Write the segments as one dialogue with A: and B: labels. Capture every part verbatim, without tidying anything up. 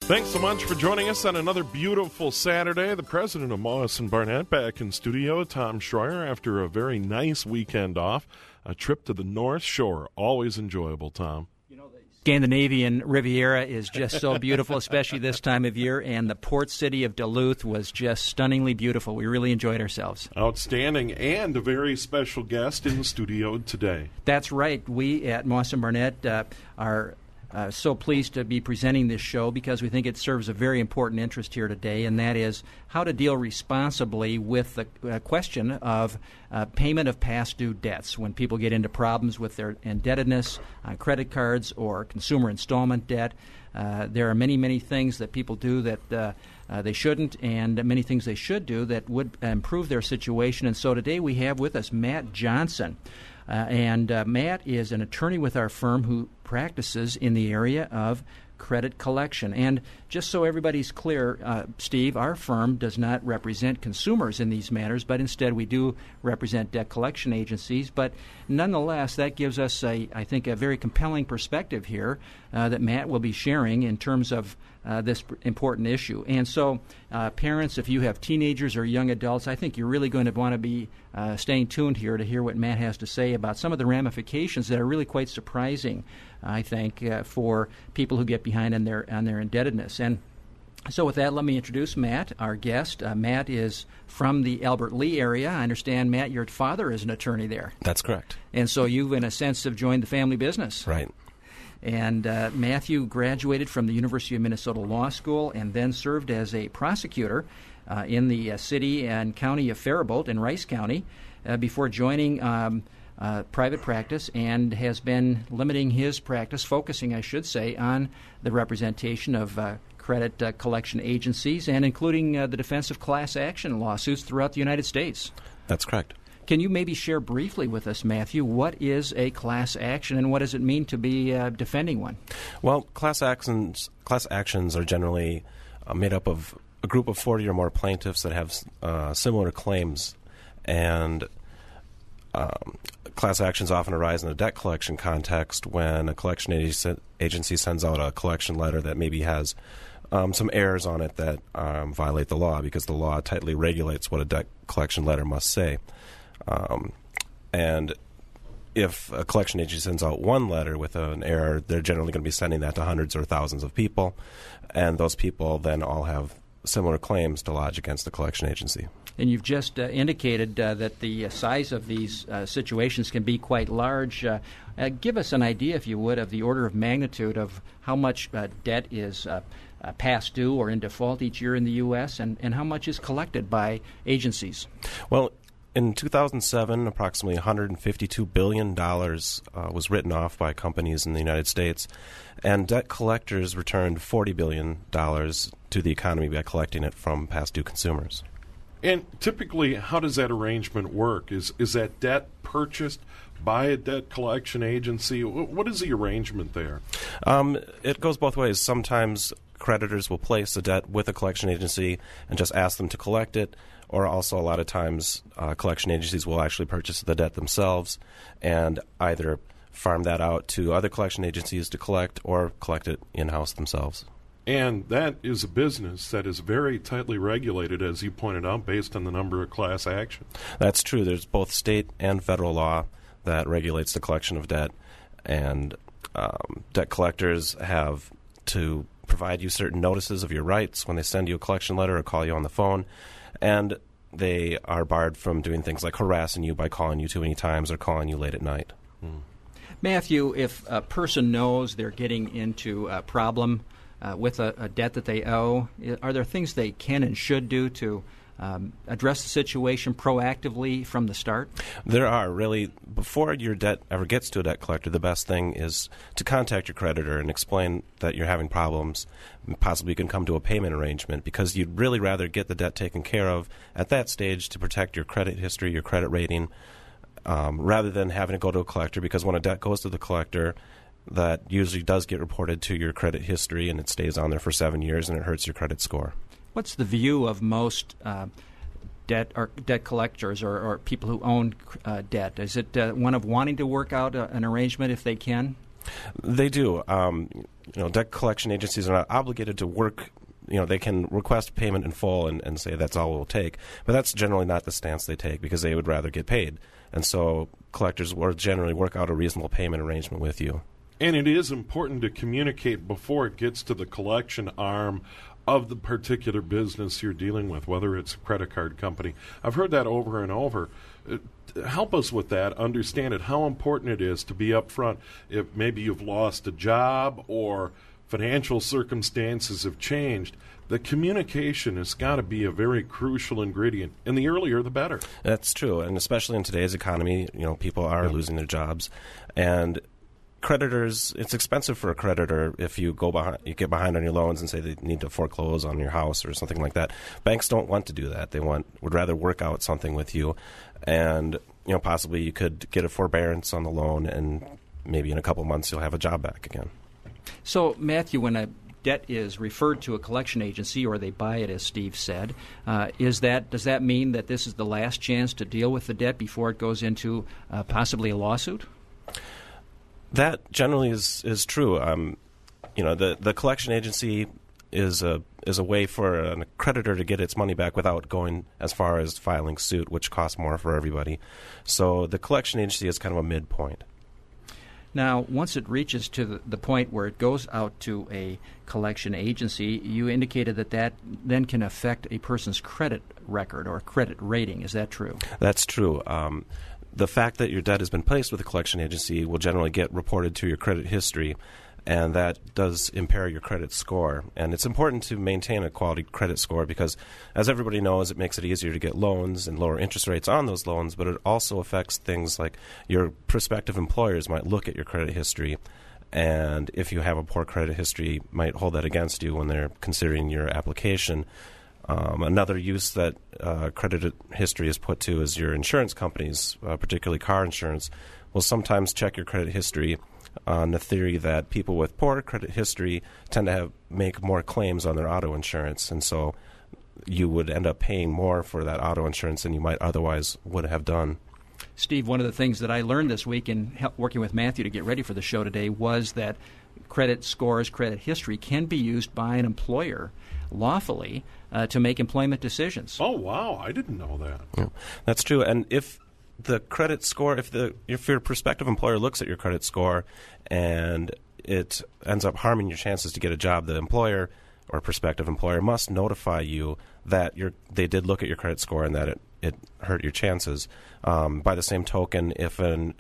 A: Thanks so much for joining us on another beautiful Saturday. The president of Moss and Barnett back in studio, Tom Schroyer, after a very nice weekend off. A trip to the North Shore, always enjoyable, Tom.
B: Scandinavian Riviera is just so beautiful, especially this time of year, and the port city of Duluth was just stunningly beautiful. We really enjoyed ourselves.
A: Outstanding, and a very special guest in the studio today.
B: That's right. We at Moss and Barnett uh, are Uh, so pleased to be presenting this show because we think it serves a very important interest here today, and that is how to deal responsibly with the uh, question of uh, payment of past due debts when people get into problems with their indebtedness on credit cards or consumer installment debt. Uh, there are many, many things that people do that uh, uh, they shouldn't, and many things they should do that would improve their situation. And so today we have with us Matt Johnson. Uh, and uh, Matt is an attorney with our firm who practices in the area of credit collection. And just so everybody's clear, uh, Steve, our firm does not represent consumers in these matters, but instead we do represent debt collection agencies. But nonetheless, that gives us, a, I think, a very compelling perspective here uh, that Matt will be sharing in terms of uh, this important issue. And so, uh, parents, if you have teenagers or young adults, I think you're really going to want to be uh, staying tuned here to hear what Matt has to say about some of the ramifications that are really quite surprising, I think, uh, for people who get behind on their on their indebtedness. And so with that, let me introduce Matt, our guest. Uh, Matt is from the Albert Lea area. I understand, Matt, your father is an attorney there.
C: That's correct.
B: And so you, in a sense, have joined the family business.
C: Right.
B: And uh, Matthew graduated from the University of Minnesota Law School and then served as a prosecutor uh, in the uh, city and county of Faribault in Rice County uh, before joining um, uh, private practice, and has been limiting his practice, focusing, I should say, on the representation of uh, credit uh, collection agencies and including uh, the defense of class action lawsuits throughout the United States.
C: That's correct.
B: Can you maybe share briefly with us, Matthew, what is a class action and what does it mean to be uh, defending one?
C: Well, class actions class actions are generally uh, made up of a group of forty or more plaintiffs that have uh, similar claims, and um, class actions often arise in a debt collection context when a collection agency sends out a collection letter that maybe has um, some errors on it that um, violate the law, because the law tightly regulates what a debt collection letter must say. Um, and if a collection agency sends out one letter with an error, they're generally going to be sending that to hundreds or thousands of people, and those people then all have similar claims to lodge against the collection agency.
B: And you've just uh, indicated uh, that the uh, size of these uh, situations can be quite large. Uh, uh, give us an idea, if you would, of the order of magnitude of how much uh, debt is uh, uh, past due or in default each year in the U S, and, and how much is collected by agencies.
C: Well, in two thousand seven, approximately one hundred fifty-two billion dollars uh, was written off by companies in the United States, and debt collectors returned forty billion dollars to the economy by collecting it from past due consumers.
A: And typically, how does that arrangement work? Is is that debt purchased by a debt collection agency? What is the arrangement there?
C: Um, it goes both ways. Sometimes creditors will place a debt with a collection agency and just ask them to collect it, or also a lot of times uh, collection agencies will actually purchase the debt themselves and either farm that out to other collection agencies to collect or collect it in-house themselves.
A: And that is a business that is very tightly regulated, as you pointed out, based on the number of class actions.
C: That's true. There's both state and federal law that regulates the collection of debt, and um, debt collectors have to provide you certain notices of your rights when they send you a collection letter or call you on the phone, and they are barred from doing things like harassing you by calling you too many times or calling you late at night.
B: Hmm. Matthew, if a person knows they're getting into a problem uh, with a, a debt that they owe, are there things they can and should do to um, address the situation proactively from the start?
C: There are, really. Before your debt ever gets to a debt collector, the best thing is to contact your creditor and explain that you're having problems. Possibly you can come to a payment arrangement, because you'd really rather get the debt taken care of at that stage to protect your credit history, your credit rating, um, rather than having to go to a collector, because when a debt goes to the collector, that usually does get reported to your credit history, and it stays on there for seven years, and it hurts your credit score.
B: What's the view of most uh, debt or debt collectors or, or people who own uh, debt? Is it uh, one of wanting to work out a, an arrangement if they can?
C: They do. Um, you know, debt collection agencies are not obligated to work. You know, they can request payment in full and, and say that's all it will take. But that's generally not the stance they take because they would rather get paid. And so collectors will generally work out a reasonable payment arrangement with you.
A: And it is important to communicate before it gets to the collection arm of the particular business you're dealing with, whether it's a credit card company. I've heard that over and over. Uh, help us with that, understand it, how important it is to be upfront. If maybe you've lost a job or financial circumstances have changed, the communication has got to be a very crucial ingredient, and the earlier the better.
C: That's true, and especially in today's economy, you know, people are yeah. losing their jobs, and creditors, it's expensive for a creditor if you go behind, you get behind on your loans and say they need to foreclose on your house or something like that. Banks don't want to do that. They want would rather work out something with you, and you know, possibly you could get a forbearance on the loan, and maybe in a couple months you'll have a job back again.
B: So, Matthew, when a debt is referred to a collection agency, or they buy it, as Steve said, uh, is that does that mean that this is the last chance to deal with the debt before it goes into uh, possibly a lawsuit?
C: That generally is is true. Um, you know, the the collection agency is a is a way for a creditor to get its money back without going as far as filing suit, which costs more for everybody. So the collection agency is kind of a midpoint.
B: Now, once it reaches to the, the point where it goes out to a collection agency, you indicated that that then can affect a person's credit record or credit rating. Is that true?
C: That's true. Um, the fact that your debt has been placed with a collection agency will generally get reported to your credit history, and that does impair your credit score. And it's important to maintain a quality credit score because, as everybody knows, it makes it easier to get loans and lower interest rates on those loans, but it also affects things like your prospective employers might look at your credit history, and if you have a poor credit history, might hold that against you when they're considering your application. Um, another use that uh, credit history is put to is your insurance companies, uh, particularly car insurance, will sometimes check your credit history on the theory that people with poor credit history tend to have make more claims on their auto insurance, and so you would end up paying more for that auto insurance than you might otherwise would have done.
B: Steve, one of the things that I learned this week in help working with Matthew to get ready for the show today was that credit scores, credit history can be used by an employer lawfully uh, to make employment decisions.
A: Oh, wow. I didn't know that.
C: Yeah, that's true. And if the credit score, if the if your prospective employer looks at your credit score and it ends up harming your chances to get a job, the employer or prospective employer must notify you that you're, they did look at your credit score and that it, it hurt your chances. Um, by the same token, if an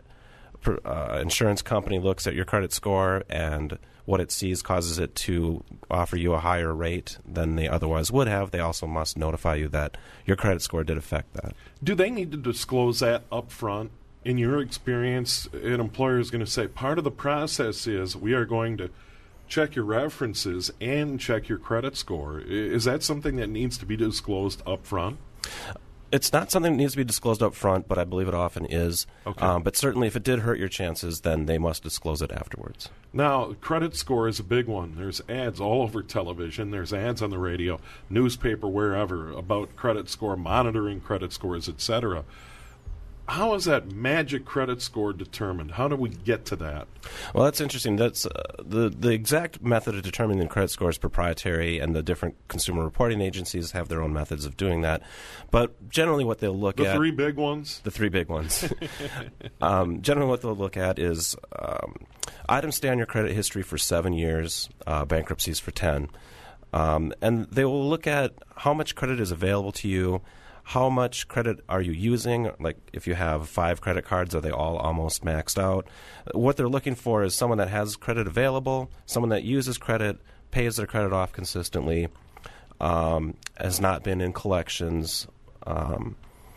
C: uh, insurance company looks at your credit score and what it sees causes it to offer you a higher rate than they otherwise would have, they also must notify you that your credit score did affect that.
A: Do they need to disclose that up front? In your experience, an employer is going to say, part of the process is we are going to check your references and check your credit score. Is that something that needs to be disclosed up front?
C: It's not something that needs to be disclosed up front, but I believe it often is.
A: Okay.
C: Um, but certainly if it did hurt your chances, then they must disclose it afterwards.
A: Now, credit score is a big one. There's ads all over television. There's ads on the radio, newspaper, wherever, about credit score, monitoring credit scores, et cetera. How is that magic credit score determined? How do we get to that?
C: Well, that's interesting. That's uh, the the exact method of determining the credit score is proprietary, and the different consumer reporting agencies have their own methods of doing that. But generally, what they'll look
A: the
C: at
A: the three big ones.
C: The three big ones. um, generally, what they'll look at is um, items stay on your credit history for seven years, uh, bankruptcies for ten, um, and they will look at how much credit is available to you. How much credit are you using? Like, if you have five credit cards, are they all almost maxed out? What they're looking for is someone that has credit available, someone that uses credit, pays their credit off consistently, um, has not been in collections, um,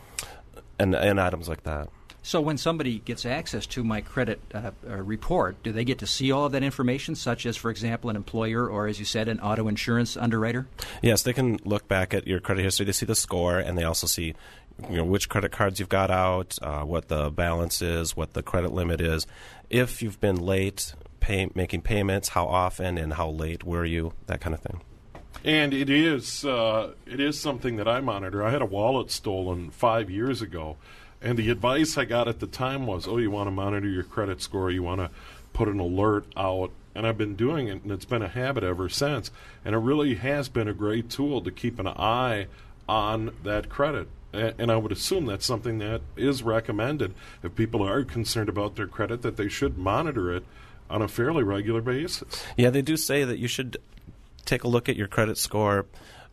C: and, and items like that.
B: So when somebody gets access to my credit uh, uh, report, do they get to see all of that information, such as, for example, an employer or, as you said, an auto insurance underwriter?
C: Yes, they can look back at your credit history. They see the score, and they also see, you know, which credit cards you've got out, uh, what the balance is, what the credit limit is. If you've been late pay, making payments, how often and how late were you, that kind of thing.
A: And it is uh, it is something that I monitor. I had a wallet stolen five years ago. And the advice I got at the time was, oh, you want to monitor your credit score, you want to put an alert out, and I've been doing it, and it's been a habit ever since. And it really has been a great tool to keep an eye on that credit. And I would assume that's something that is recommended if people are concerned about their credit, that they should monitor it on a fairly regular basis.
C: Yeah, they do say that you should take a look at your credit score.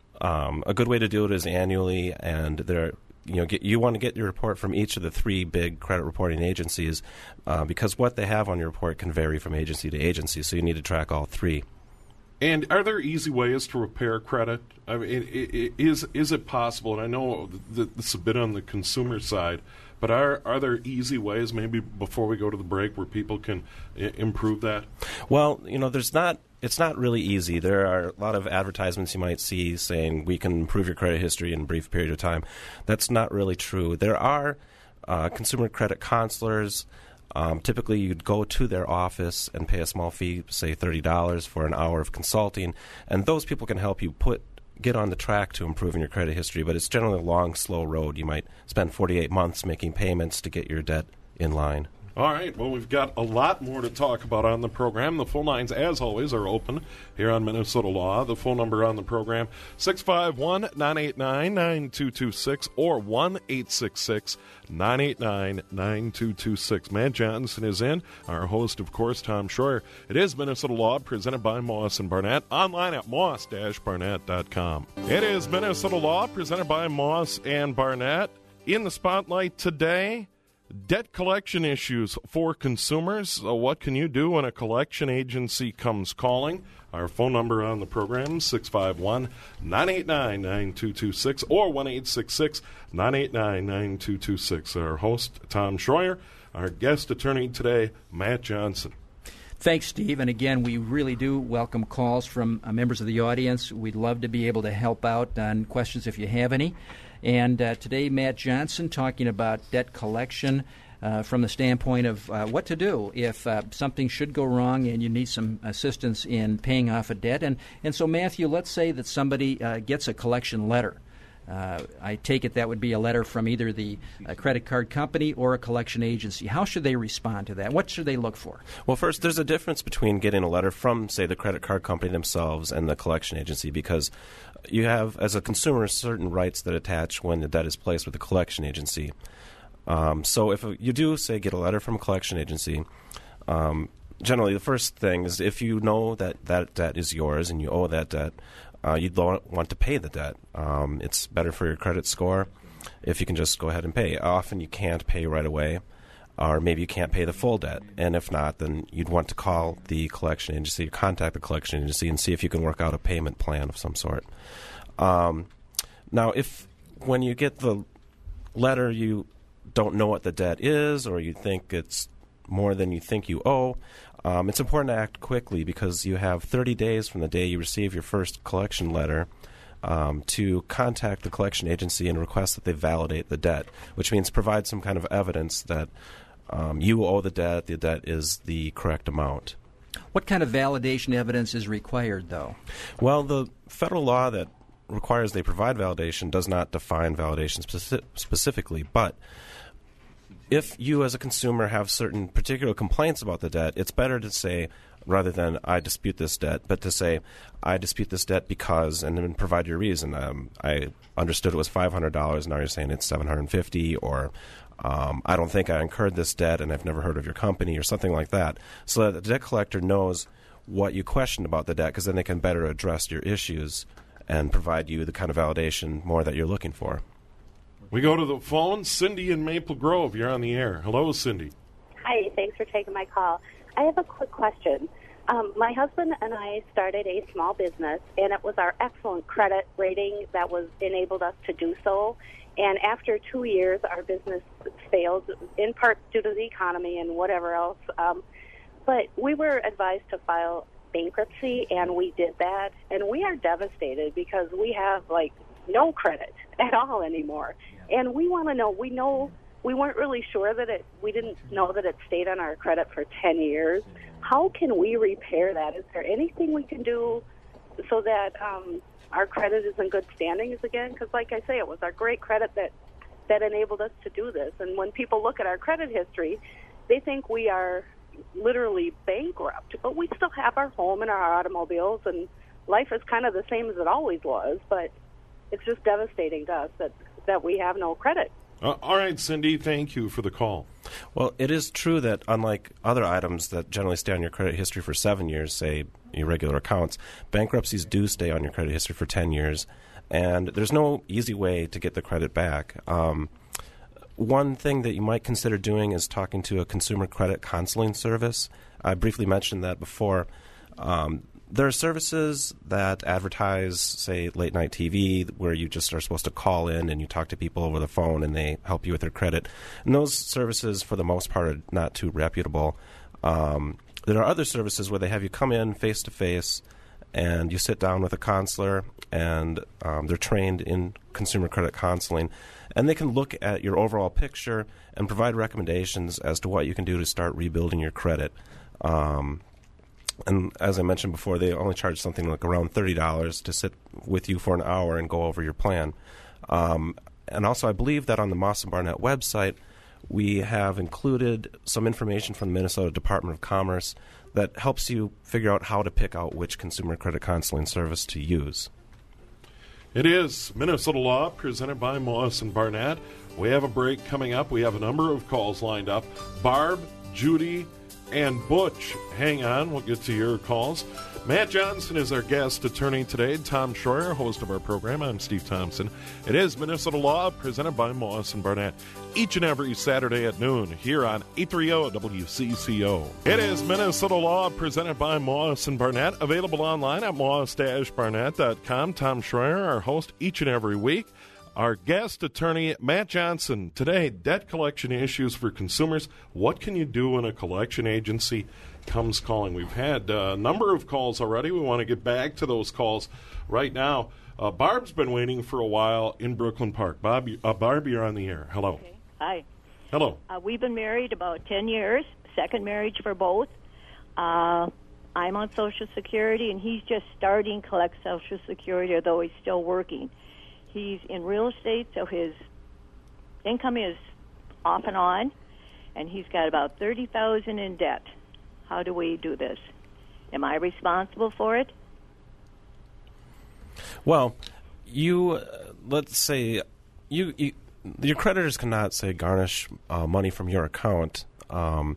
C: Um, a good way to do it is annually, and there, you know, get, you want to get your report from each of the three big credit reporting agencies uh, because what they have on your report can vary from agency to agency, so you need to track all three.
A: And are there easy ways to repair credit? I mean, it, it, is is it possible? And I know that this is a bit on the consumer side, but are are there easy ways, maybe before we go to the break, where people can I- improve that?
C: Well, you know, there's not. It's not really easy. There are a lot of advertisements you might see saying we can improve your credit history in a brief period of time. That's not really true. There are uh, consumer credit counselors. Um, typically, you'd go to their office and pay a small fee, say thirty dollars for an hour of consulting, and those people can help you put get on the track to improving your credit history, but it's generally a long, slow road. You might spend forty-eight months making payments to get your debt in line.
A: All right. Well, we've got a lot more to talk about on the program. The phone lines, as always, are open here on Minnesota Law. The phone number on the program, six five one, nine eight nine, nine two two six or one eight six six, nine eight nine, nine two two six. Matt Johnson is in. Our host, of course, Tom Schroyer. It is Minnesota Law, presented by Moss and Barnett, online at moss dash barnett dot com. It is Minnesota Law, presented by Moss and Barnett. In the spotlight today, debt collection issues for consumers. Uh, what can you do when a collection agency comes calling? Our phone number on the program, six five one, nine eight nine, nine two two six or one eight six six, nine eight nine, nine two two six. Our host, Tom Schroyer. Our guest attorney today, Matt Johnson.
B: Thanks, Steve. And again, we really do welcome calls from uh, members of the audience. We'd love to be able to help out on questions if you have any. And uh, today, Matt Johnson talking about debt collection uh, from the standpoint of uh, what to do if uh, something should go wrong and you need some assistance in paying off a debt. And, and so, Matthew, let's say that somebody uh, gets a collection letter. Uh, I take it that would be a letter from either the uh, credit card company or a collection agency. How should they respond to that? What should they look for?
C: Well, first, there's a difference between getting a letter from, say, the credit card company themselves and the collection agency, because you have, as a consumer, certain rights that attach when the debt is placed with the collection agency. Um, so if you do, say, get a letter from a collection agency, um, generally the first thing is if you know that that debt is yours and you owe that debt, Uh, you'd want to pay the debt. Um, it's better for your credit score if you can just go ahead and pay. Often you can't pay right away, or maybe you can't pay the full debt. And if not, then you'd want to call the collection agency, contact the collection agency, and see if you can work out a payment plan of some sort. Um, now, if when you get the letter you don't know what the debt is, or you think it's more than you think you owe, Um, it's important to act quickly because you have thirty days from the day you receive your first collection letter um, to contact the collection agency and request that they validate the debt, which means provide some kind of evidence that um, you owe the debt, the debt is the correct amount.
B: What kind of validation evidence is required, though?
C: Well, the federal law that requires they provide validation does not define validation speci- specifically, but if you as a consumer have certain particular complaints about the debt, it's better to say, rather than I dispute this debt, but to say I dispute this debt because, and then provide your reason. Um, I understood it was five hundred dollars, now you're saying it's seven hundred fifty dollars, or um, I don't think I incurred this debt and I've never heard of your company, or something like that, so that the debt collector knows what you questioned about the debt, because then they can better address your issues and provide you the kind of validation more that you're looking for.
A: We go to the phone. Cindy in Maple Grove, you're on the air. Hello, Cindy.
D: Hi, thanks for taking my call. I have a quick question. Um, my husband and I started a small business, and it was our excellent credit rating that was enabled us to do so. And after two years, our business failed, in part due to the economy and whatever else. Um, but we were advised to file bankruptcy, and we did that. And we are devastated because we have, like, no credit at all anymore. And we want to know, we know, we weren't really sure that it, we didn't know that it stayed on our credit for ten years. How can we repair that? Is there anything we can do so that um, our credit is in good standings again? Because like I say, it was our great credit that, that enabled us to do this. And when people look at our credit history, they think we are literally bankrupt, but we still have our home and our automobiles, and life is kind of the same as it always was, but it's just devastating to us that, that we have no credit.
A: Uh, all right, Cindy, thank you for the call.
C: Well, it is true that unlike other items that generally stay on your credit history for seven years, say your regular accounts, bankruptcies do stay on your credit history for ten years, and there's no easy way to get the credit back. Um, one thing that you might consider doing is talking to a consumer credit counseling service. I briefly mentioned that before. Um, There are services that advertise, say, late-night T V, where you just are supposed to call in and you talk to people over the phone and they help you with their credit. And those services, for the most part, are not too reputable. Um, there are other services where they have you come in face-to-face and you sit down with a counselor, and um, they're trained in consumer credit counseling. And they can look at your overall picture and provide recommendations as to what you can do to start rebuilding your credit. Um And as I mentioned before, they only charge something like around thirty dollars to sit with you for an hour and go over your plan. Um, and also, I believe that on the Moss and Barnett website, we have included some information from the Minnesota Department of Commerce that helps you figure out how to pick out which consumer credit counseling service to use.
A: It is Minnesota Law, presented by Moss and Barnett. We have a break coming up. We have a number of calls lined up. Barb, Judy, and Butch, hang on, we'll get to your calls. Matt Johnson is our guest attorney today. Tom Schroyer, host of our program. I'm Steve Thompson. It is Minnesota Law, presented by Moss and Barnett, each and every Saturday at noon here on eight thirty W C C O. It is Minnesota Law, presented by Moss and Barnett, available online at moss dash barnett dot com. Tom Schroyer, our host each and every week. Our guest attorney, Matt Johnson. Today, debt collection issues for consumers. What can you do when a collection agency comes calling? We've had a number of calls already. We want to get back to those calls right now. Uh, Barb's been waiting for a while in Brooklyn Park. Bob, uh, Barb, you're on the air. Hello.
E: Okay. Hi.
A: Hello.
E: Uh, we've been married about ten years, second marriage for both. Uh, I'm on Social Security, and he's just starting to collect Social Security, although he's still working. He's in real estate, so his income is off and on, and he's got about thirty thousand dollars in debt. How do we do this? Am I responsible for it?
C: Well, you, uh, let's say, you, you your creditors cannot, say, garnish uh, money from your account. Um,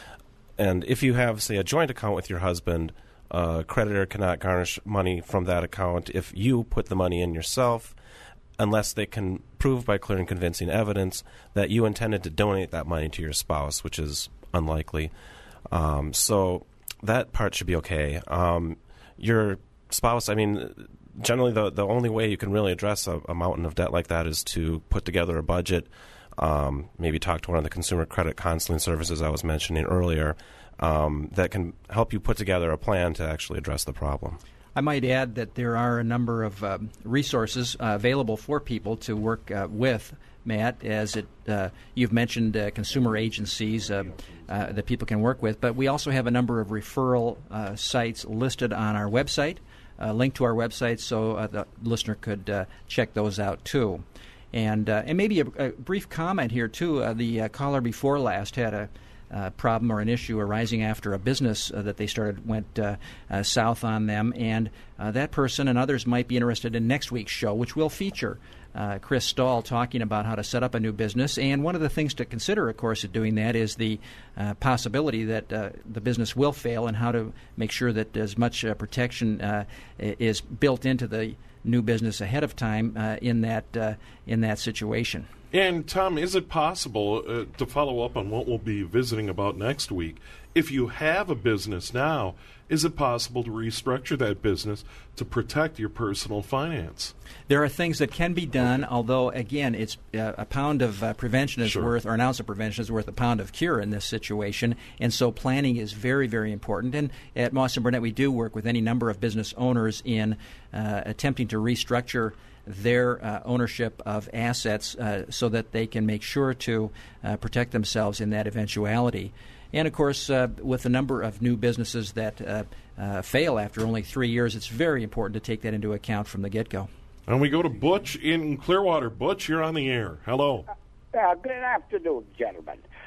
C: and if you have, say, a joint account with your husband, a uh, creditor cannot garnish money from that account if you put the money in yourself, unless they can prove by clear and convincing evidence that you intended to donate that money to your spouse, which is unlikely. Um, so that part should be okay. Um, your spouse, I mean, generally the the only way you can really address a, a mountain of debt like that is to put together a budget, um, maybe talk to one of the consumer credit counseling services I was mentioning earlier, um, that can help you put together a plan to actually address the problem.
B: I might add that there are a number of um, resources uh, available for people to work uh, with, Matt, as it uh, you've mentioned uh, consumer agencies uh, uh, that people can work with, but we also have a number of referral uh, sites listed on our website, uh, linked to our website, so uh, the listener could uh, check those out too. And uh, and maybe a, a brief comment here too. Uh, the uh, caller before last had a Uh, problem or an issue arising after a business uh, that they started went uh, uh, south on them, and uh, that person and others might be interested in next week's show, which will feature uh, Chris Stahl talking about how to set up a new business. And one of the things to consider, of course, in doing that is the uh, possibility that uh, the business will fail, and how to make sure that as much uh, protection uh, is built into the new business ahead of time uh, in that uh, in that situation.
A: And, Tom, is it possible, uh, to follow up on what we'll be visiting about next week, if you have a business now, is it possible to restructure that business to protect your personal finance?
B: There are things that can be done, okay. although, again, it's uh, a pound of uh, prevention is
A: sure.
B: worth, or an ounce of prevention is worth a pound of cure in this situation. And so planning is very, very important. And at Moss and Barnett, we do work with any number of business owners in uh, attempting to restructure their uh, ownership of assets uh, so that they can make sure to uh, protect themselves in that eventuality. And, of course, uh, with a number of new businesses that uh, uh, fail after only three years, it's very important to take that into account from the get-go.
A: And we go to Butch in Clearwater. Butch, you're on the air. Hello.
F: Uh, good afternoon, gentlemen.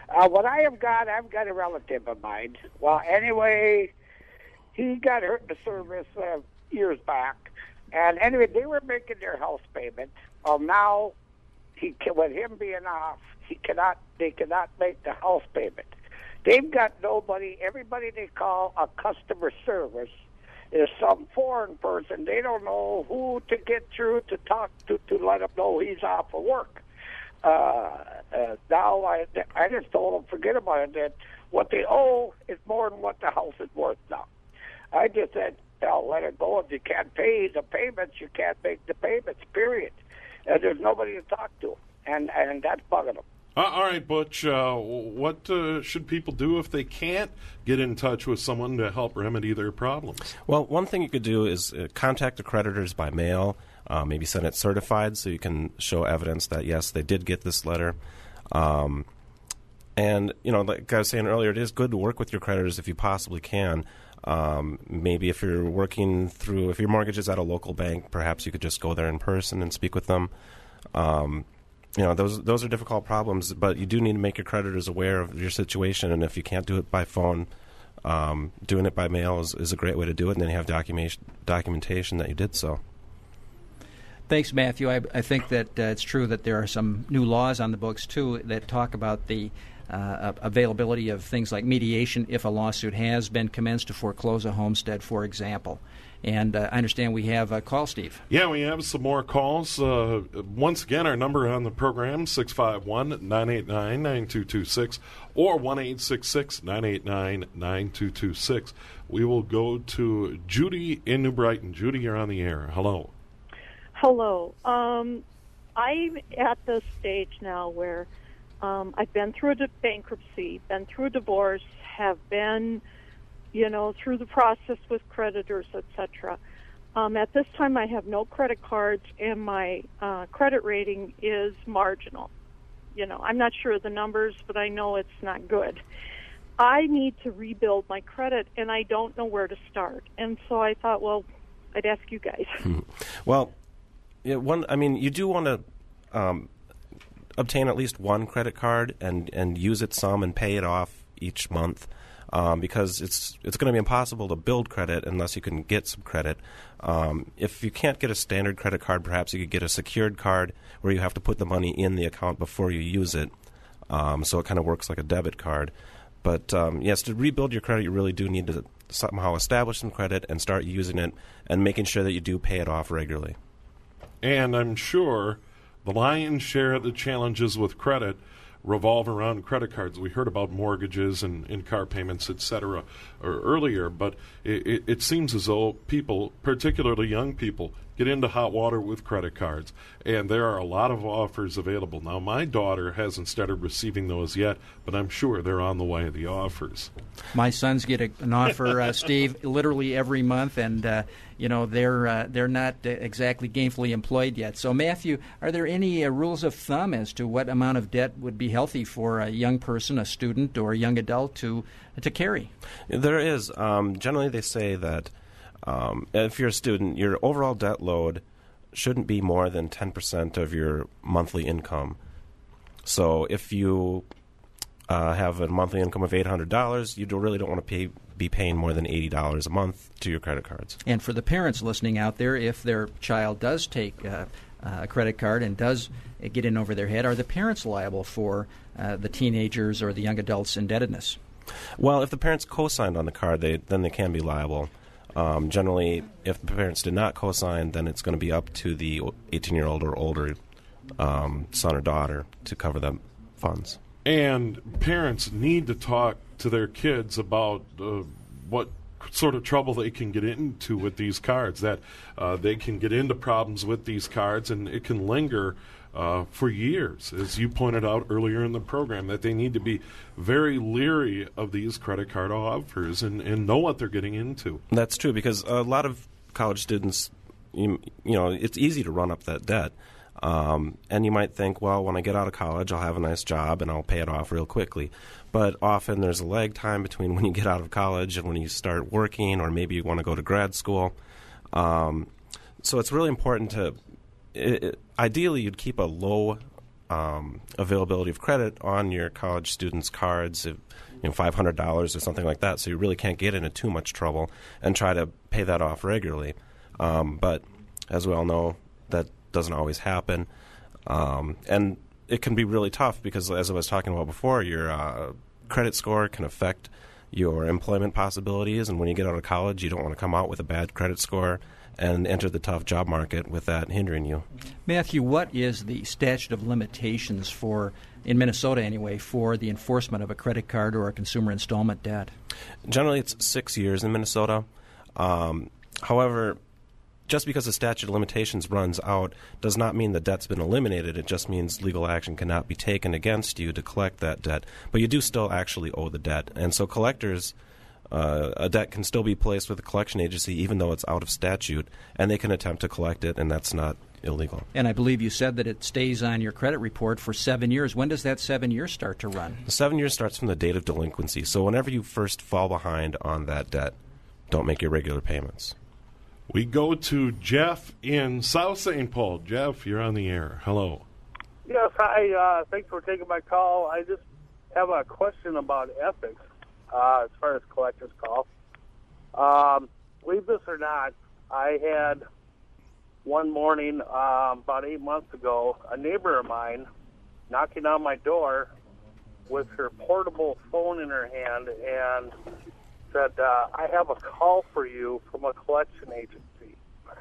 F: Uh, what I have got, I've got a relative of mine. Well, anyway, he got hurt in the service uh, years back. And anyway, they were making their house payment. Well, now, he can, with him being off, he cannot. They cannot make the house payment. They've got nobody. Everybody they call a customer service is some foreign person. They don't know who to get through to talk to to let them know he's off of work. Uh, uh, now I, I just told them forget about it. That what they owe is more than what the house is worth now. I just said, "Well, let it go. If you can't pay the payments, you can't make the payments. Period." And there's nobody to talk to, and and that's bugging them.
A: Uh, all right, Butch, uh, what uh, should people do if they can't get in touch with someone to help remedy their problems?
C: Well, one thing you could do is uh, contact the creditors by mail, uh, maybe send it certified so you can show evidence that, yes, they did get this letter. Um, and, you know, like I was saying earlier, it is good to work with your creditors if you possibly can. Um, maybe if you're working through, if your mortgage is at a local bank, perhaps you could just go there in person and speak with them. Um You know, those those are difficult problems, but you do need to make your creditors aware of your situation, and if you can't do it by phone, um, doing it by mail is, is a great way to do it, and then you have documentation, documentation that you did so.
B: Thanks, Matthew. I, I think that uh, it's true that there are some new laws on the books, too, that talk about the uh, availability of things like mediation if a lawsuit has been commenced to foreclose a homestead, for example. And uh, I understand we have a call, Steve.
A: Yeah, we have some more calls. Uh, once again, our number on the program, six five one, nine eight nine, nine two two six or one eight six six, nine eight nine, nine two two six. We will go to Judy in New Brighton. Judy, you're on the air. Hello.
G: Hello. Um, I'm at the stage now where um, I've been through a bankruptcy, been through a divorce, have been... you know, through the process with creditors, et cetera. Um, at this time, I have no credit cards, and my uh, credit rating is marginal. You know, I'm not sure of the numbers, but I know it's not good. I need to rebuild my credit, and I don't know where to start. And so I thought, well, I'd ask you guys.
C: Well, yeah, one. I mean, you do want to um, obtain at least one credit card and, and use it some and pay it off each month. Um, because it's it's going to be impossible to build credit unless you can get some credit. Um, if you can't get a standard credit card, perhaps you could get a secured card where you have to put the money in the account before you use it. Um, so it kind of works like a debit card. But um, yes, to rebuild your credit, you really do need to somehow establish some credit and start using it and making sure that you do pay it off regularly.
A: And I'm sure the lion's share of the challenges with credit revolve around credit cards. We heard about mortgages and, and car payments, et cetera, or earlier, but it, it, it seems as though people, particularly young people, get into hot water with credit cards, and there are a lot of offers available. Now, my daughter hasn't started receiving those yet, but I'm sure they're on the way, the offers.
B: My sons get a, an offer, uh, Steve, literally every month, and uh, you know they're uh, they're not uh, exactly gainfully employed yet. So, Matthew, are there any uh, rules of thumb as to what amount of debt would be healthy for a young person, a student, or a young adult to to carry?
C: There is. Um, generally, they say that um, if you're a student, your overall debt load shouldn't be more than ten percent of your monthly income. So if you uh, have a monthly income of eight hundred dollars, you don't, really don't want to pay, be paying more than eighty dollars a month to your credit cards.
B: And for the parents listening out there, if their child does take uh, a credit card and does get in over their head, are the parents liable for uh, the teenagers or the young adults' indebtedness?
C: Well, if the parents co-signed on the card, they then they can be liable. Um, generally, if the parents did not co-sign, then it's going to be up to the eighteen-year-old or older um, son or daughter to cover the funds.
A: And parents need to talk to their kids about uh, what sort of trouble they can get into with these cards, that uh, they can get into problems with these cards, and it can linger uh, for years, as you pointed out earlier in the program, that they need to be very leery of these credit card offers and, and know what they're getting into.
C: That's true, because a lot of college students, you, you know, it's easy to run up that debt. Um, and you might think, well, when I get out of college, I'll have a nice job and I'll pay it off real quickly. But often there's a lag time between when you get out of college and when you start working, or maybe you want to go to grad school. Um, so it's really important to, it, it, ideally, you'd keep a low um, availability of credit on your college students' cards, if, you know, five hundred dollars or something like that, so you really can't get into too much trouble, and try to pay that off regularly. Um, but as we all know, that doesn't always happen. Um, and it can be really tough because, as I was talking about before, your uh, credit score can affect your employment possibilities, and when you get out of college, you don't want to come out with a bad credit score and enter the tough job market with that hindering you.
B: Matthew, what is the statute of limitations for, in Minnesota anyway, for the enforcement of a credit card or a consumer installment debt?
C: Generally, it's six years in Minnesota. Um, however, just because the statute of limitations runs out does not mean the debt's been eliminated. It just means legal action cannot be taken against you to collect that debt. But you do still actually owe the debt. And so collectors, uh, a debt can still be placed with a collection agency even though it's out of statute, and they can attempt to collect it, and that's not illegal.
B: And I believe you said that it stays on your credit report for seven years. When does that seven years start to run?
C: The seven years starts from the date of delinquency. So whenever you first fall behind on that debt, don't make your regular payments.
A: We go to Jeff in South Saint Paul. Jeff, you're on the air. Hello.
H: Yes, hi. Uh, thanks for taking my call. I just have a question about ethics uh, as far as collectors call. Um, believe this or not, I had one morning um, about eight months ago, a neighbor of mine knocking on my door with her portable phone in her hand and said, uh, I have a call for you from a collection agency.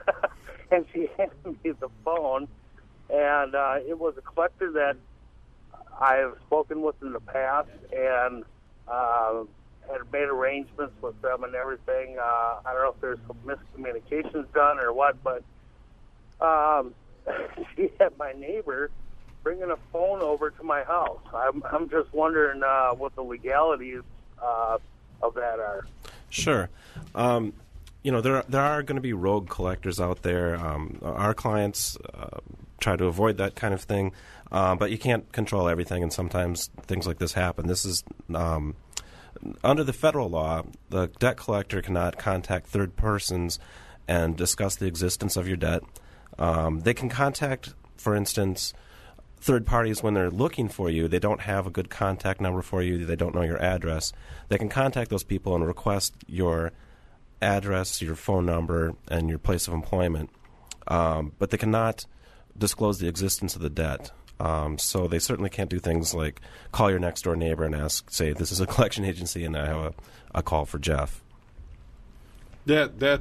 H: And she handed me the phone, and uh, it was a collector that I have spoken with in the past and uh, had made arrangements with them and everything. Uh, I don't know if there's some miscommunications done or what, but um, she had my neighbor bringing a phone over to my house. I'm, I'm just wondering uh, what the legalities uh of that are.
C: Sure. Um, you know, there there are going to be rogue collectors out there. Um, our clients uh, try to avoid that kind of thing, uh, but you can't control everything, and sometimes things like this happen. This is um, under the federal law, the debt collector cannot contact third persons and discuss the existence of your debt. Um, they can contact, for instance, third parties when they're looking for you. They don't have a good contact number for you. They don't know your address. They can contact those people and request your address, your phone number, and your place of employment. Um, but they cannot disclose the existence of the debt. Um, so they certainly can't do things like call your next-door neighbor and ask, say, this is a collection agency and I have a, a call for Jeff.
A: That that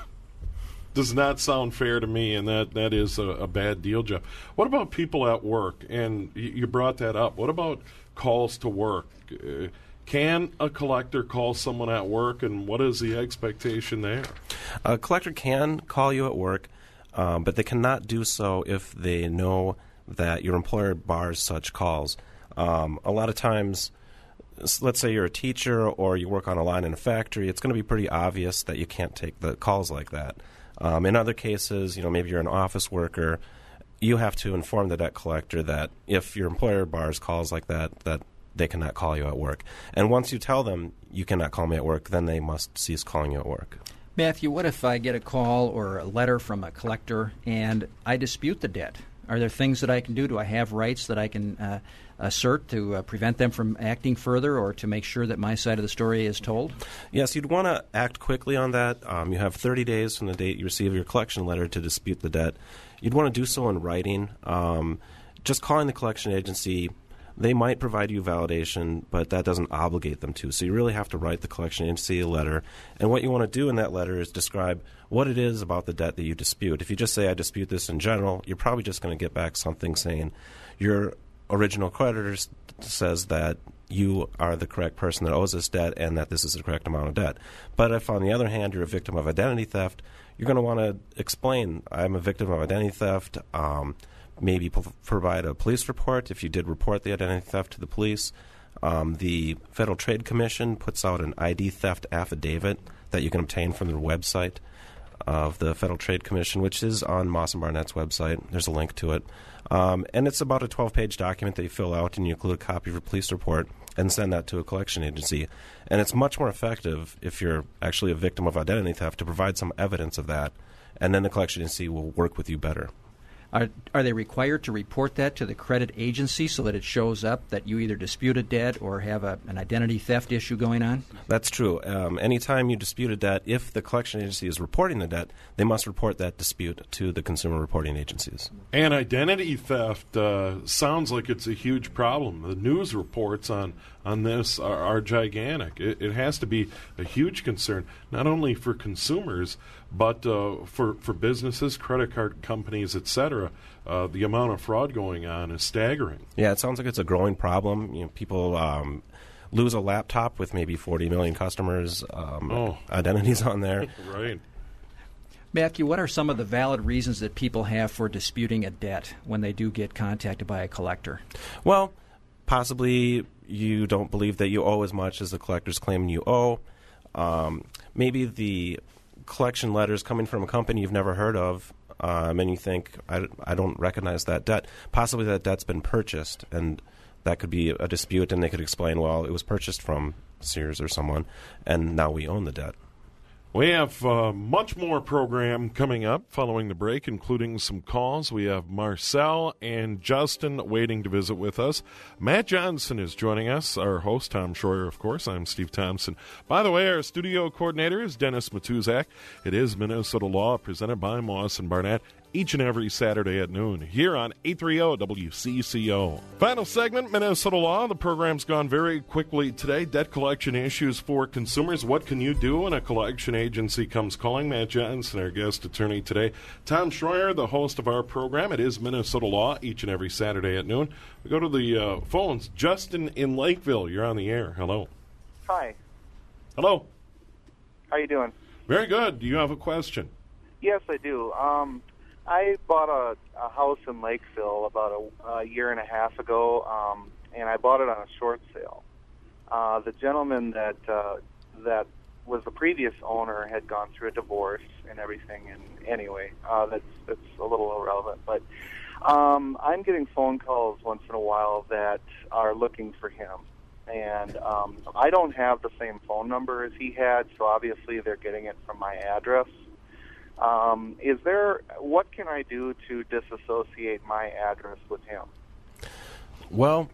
A: does not sound fair to me, and that, that is a, a bad deal, Jeff. What about people at work? And you, you brought that up. What about calls to work? Uh, can a collector call someone at work, and what is the expectation there?
C: A collector can call you at work, um, but they cannot do so if they know that your employer bars such calls. Um, a lot of times, let's say you're a teacher or you work on a line in a factory, it's going to be pretty obvious that you can't take the calls like that. Um, in other cases, you know, maybe you're an office worker, you have to inform the debt collector that if your employer bars calls like that, that they cannot call you at work. And once you tell them you cannot call me at work, then they must cease calling you at work.
B: Matthew, what if I get a call or a letter from a collector and I dispute the debt? Are there things that I can do? Do I have rights that I can uh, assert to uh, prevent them from acting further or to make sure that my side of the story is told?
C: Yes, you'd want to act quickly on that. Um, you have thirty days from the date you receive your collection letter to dispute the debt. You'd want to do so in writing. Um, just calling the collection agency, they might provide you validation, but that doesn't obligate them to. So you really have to write the collection agency a letter. And what you want to do in that letter is describe what it is about the debt that you dispute. If you just say, I dispute this in general, you're probably just going to get back something saying your original creditor says that you are the correct person that owes this debt and that this is the correct amount of debt. But if, on the other hand, you're a victim of identity theft, you're going to want to explain, I'm a victim of identity theft, um, maybe p- provide a police report if you did report the identity theft to the police. Um, the Federal Trade Commission puts out an I D theft affidavit that you can obtain from their website of the Federal Trade Commission, which is on Moss and Barnett's website. There's a link to it. Um, and it's about a twelve-page document that you fill out, and you include a copy of your police report and send that to a collection agency. And it's much more effective if you're actually a victim of identity theft to provide some evidence of that, and then the collection agency will work with you better.
B: Are, are they required to report that to the credit agency so that it shows up that you either dispute a debt or have a, an identity theft issue going on?
C: That's true. Um, anytime you dispute a debt, if the collection agency is reporting the debt, they must report that dispute to the consumer reporting agencies.
A: And identity theft uh, sounds like it's a huge problem. The news reports on, on this are, are gigantic. It, it has to be a huge concern, not only for consumers, but uh, for, for businesses, credit card companies, et cetera. Uh, the amount of fraud going on is staggering.
C: Yeah, it sounds like it's a growing problem. You know, people um, lose a laptop with maybe forty million customers' um,
A: oh.
C: identities on there.
A: Right.
B: Matthew, what are some of the valid reasons that people have for disputing a debt when they do get contacted by a collector?
C: Well, possibly you don't believe that you owe as much as the collector's claiming you owe. Um, maybe the collection letters coming from a company you've never heard of, um, and you think, I, I don't recognize that debt. Possibly that debt's been purchased, and that could be a dispute, and they could explain, well, it was purchased from Sears or someone, and now we own the debt.
A: We have uh, much more program coming up following the break, including some calls. We have Marcel and Justin waiting to visit with us. Matt Johnson is joining us, our host, Tom Schroyer, of course. I'm Steve Thompson. By the way, our studio coordinator is Dennis Matuzak. It is Minnesota Law, presented by Moss and Barnett, each and every Saturday at noon here on eight thirty W C C O. Final segment, Minnesota Law. The program's gone very quickly today. Debt collection issues for consumers. What can you do when a collection agency comes calling? Matt Johnson, our guest attorney today. Tom Schroyer, the host of our program. It is Minnesota Law each and every Saturday at noon. We go to the uh, phones. Justin in Lakeville, you're on the air. Hello.
I: Hi.
A: Hello.
I: How you doing?
A: Very good. Do you have a question?
I: Yes, I do. Um, I bought a, a house in Lakeville about a, a year and a half ago, um, and I bought it on a short sale. Uh, the gentleman that uh, that was the previous owner had gone through a divorce and everything, and anyway, uh, that's that's a little irrelevant. But um, I'm getting phone calls once in a while that are looking for him, and um, I don't have the same phone number as he had, so obviously they're getting it from my address. Um, is there, what can I do to disassociate my address with him?
C: Well,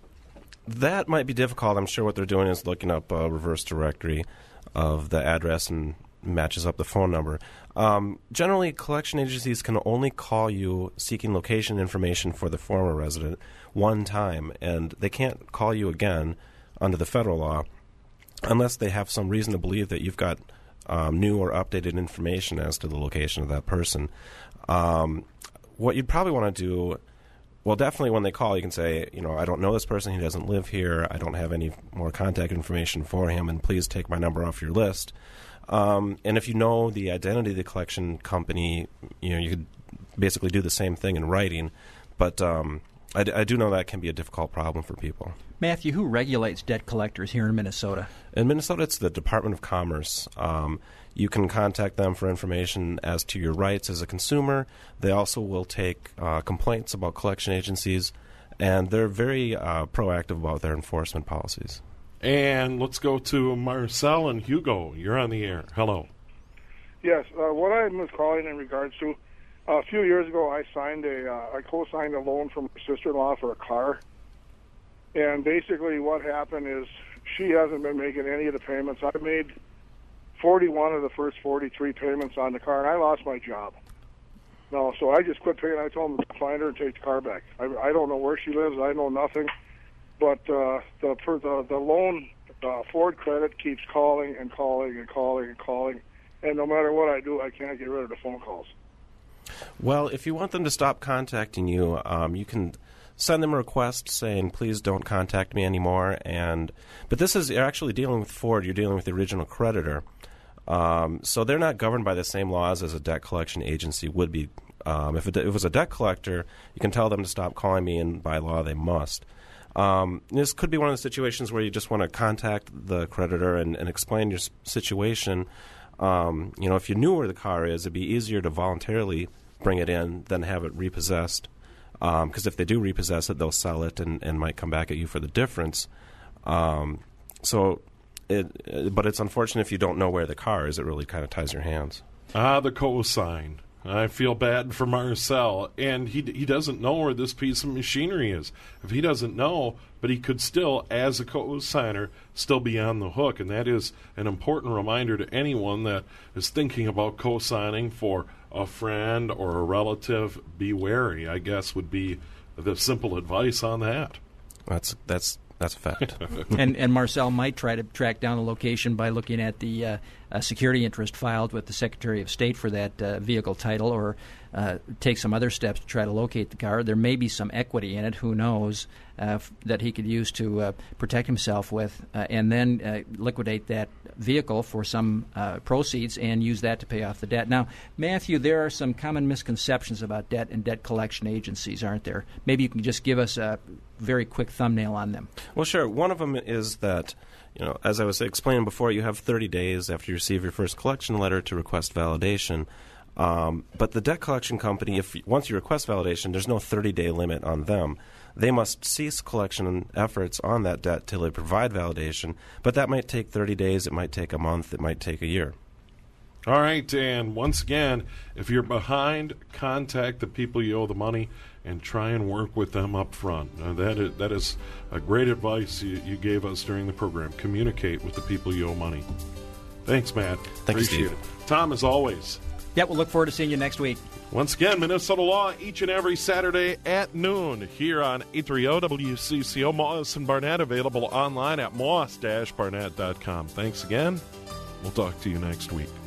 C: that might be difficult. I'm sure what they're doing is looking up a reverse directory of the address and matches up the phone number. Um, generally, collection agencies can only call you seeking location information for the former resident one time, and they can't call you again under the federal law unless they have some reason to believe that you've got Um, new or updated information as to the location of that person. Um, what you'd probably want to do, well, definitely when they call, you can say, you know, I don't know this person, he doesn't live here, I don't have any more contact information for him, and please take my number off your list. Um, and if you know the identity of the collection company, you know, you could basically do the same thing in writing. But um, I, d- I do know that can be a difficult problem for people.
B: Matthew, who regulates debt collectors here in Minnesota?
C: In Minnesota, it's the Department of Commerce. Um, you can contact them for information as to your rights as a consumer. They also will take uh, complaints about collection agencies, and they're very uh, proactive about their enforcement policies.
A: And let's go to Marcel and Hugo. You're on the air. Hello.
J: Yes, uh, what I was calling in regards to, uh, a few years ago I signed a, uh, I co-signed a loan from my sister-in-law for a car. And basically what happened is she hasn't been making any of the payments. I made forty-one of the first forty-three payments on the car, and I lost my job. No, so I just quit paying. I told them to find her and take the car back. I, I don't know where she lives. I know nothing. But uh, the, for the the loan, uh, Ford Credit keeps calling and calling and calling and calling, and no matter what I do, I can't get rid of the phone calls.
C: Well, if you want them to stop contacting you, um, you can send them a request saying, please don't contact me anymore. And but this is, you're actually dealing with Ford. You're dealing with the original creditor. Um, so they're not governed by the same laws as a debt collection agency would be. Um, if, it, if it was a debt collector, you can tell them to stop calling me, and by law they must. Um, this could be one of the situations where you just want to contact the creditor and, and explain your situation. Um, you know, if you knew where the car is, it'd be easier to voluntarily bring it in than have it repossessed. Because um, if they do repossess it, they'll sell it and, and might come back at you for the difference. Um, so, it, it, but it's unfortunate if you don't know where the car is. It really kind of ties your hands.
A: Ah, the cosign. I feel bad for Marcel, and he he doesn't know where this piece of machinery is. If he doesn't know, but he could still, as a co-signer, still be on the hook, and that is an important reminder to anyone that is thinking about co-signing for a friend or a relative. Be wary, I guess, would be the simple advice on that.
C: That's that's that's a fact.
B: and and Marcel might try to track down the location by looking at the uh, uh, security interest filed with the Secretary of State for that uh, vehicle title, or uh, take some other steps to try to locate the car. There may be some equity in it, who knows, uh, f- that he could use to uh, protect himself with, uh, and then uh, liquidate that vehicle for some uh, proceeds and use that to pay off the debt. Now, Matthew, there are some common misconceptions about debt and debt collection agencies, aren't there? Maybe you can just give us a very quick thumbnail on them.
C: Well, sure. One of them is that, you know, as I was explaining before, you have thirty days after you receive your first collection letter to request validation. Um, but the debt collection company, if once you request validation, there's no thirty-day limit on them. They must cease collection efforts on that debt till they provide validation. But that might take thirty days. It might take a month. It might take a year.
A: All right, and once again, if you're behind, contact the people you owe the money and try and work with them up front. Uh, that is, that is a great advice you, you gave us during the program. Communicate with the people you owe money. Thanks, Matt.
C: Thank
A: Appreciate
C: you, Steve.
A: it. Tom, as always.
B: Yeah, we'll look forward to seeing you next week.
A: Once again, Minnesota Law each and every Saturday at noon here on eight thirty W C C O. Moss and Barnett, available online at moss dash barnett dot com. Thanks again. We'll talk to you next week.